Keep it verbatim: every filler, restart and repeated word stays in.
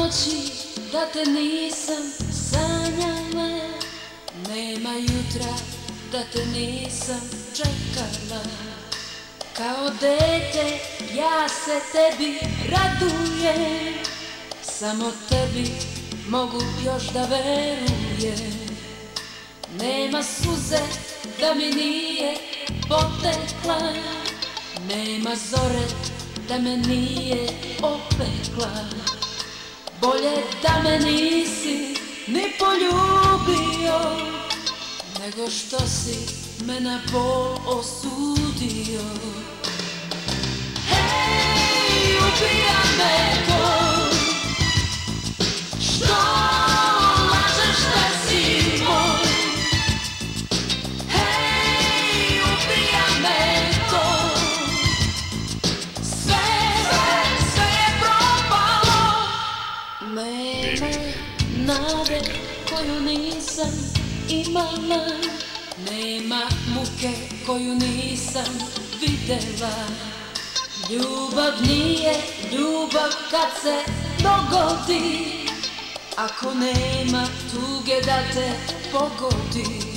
noći da te nisam sanjala, nema jutra da te nisam čekala. Kao dete ja se tebi radujem, samo tebi mogu još da verujem. Nema suze da mi nije potekla, nema zore da me nije opekla. Bolje da me nisi ni poljubio, nego što si me na bol osudio. Hej, ubija me to što lažeš da si moj. Hej, ubija me to, sve, sve, sve je propalo. Nema nade koju nisam imala, nema muke koju nisam videla. Ljubav nije ljubav kad se dogodi, ako nema tuge da te pogodi.